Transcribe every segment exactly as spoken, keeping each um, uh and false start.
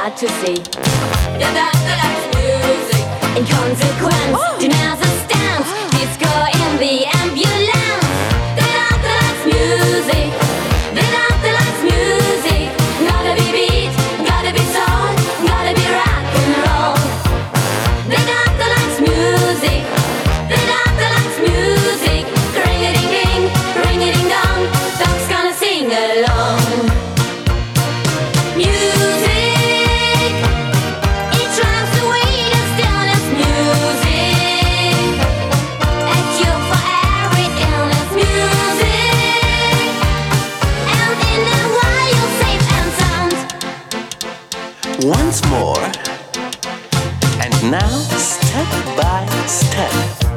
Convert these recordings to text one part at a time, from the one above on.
hard to see. The doctor likes music. In consequence, denies a stance. Disco in the ambulance. The doctor likes music. The doctor likes music. Gotta be beat, gotta be soul, gotta be rock and roll. The doctor likes music. The doctor likes music. Ring-a-ding-ding, ring-a-ding-dong. Doc's gonna sing along. Music, it drives away the stillness. Music, a cure for every illness. Music, and in a while you'll safe and sound. Once more, and now step by step.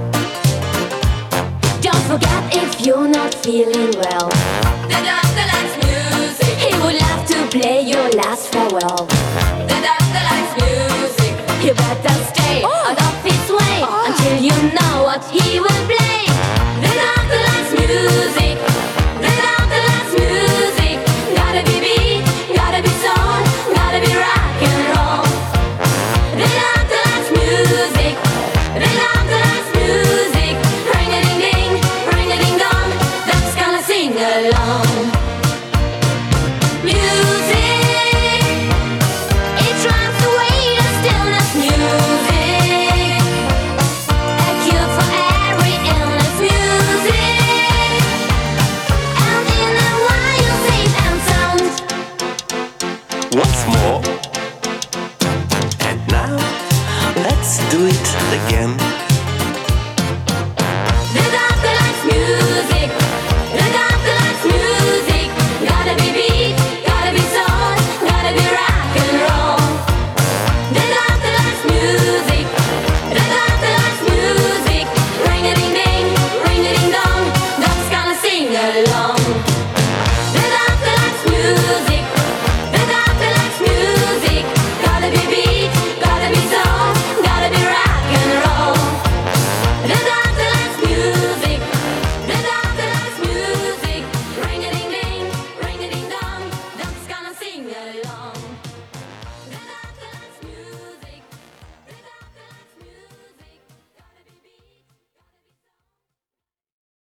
Don't forget if you're not feeling well. The doctor likes music. He would love to play your last farewell. The doctor likes music. You better stay out of his way until you know what he will play. The doctor likes music. The doctor likes music. Gotta be beat, gotta be soul, gotta be rock and roll. The doctor likes music. The doctor likes music. Ring-a-ding-ding, ring-a-ding-dong. Doc's gonna sing along. Music, it drives away the stillness. Music, a cure for every illness. Music, and in a while you're safe and sound. Once more, and now let's do it again.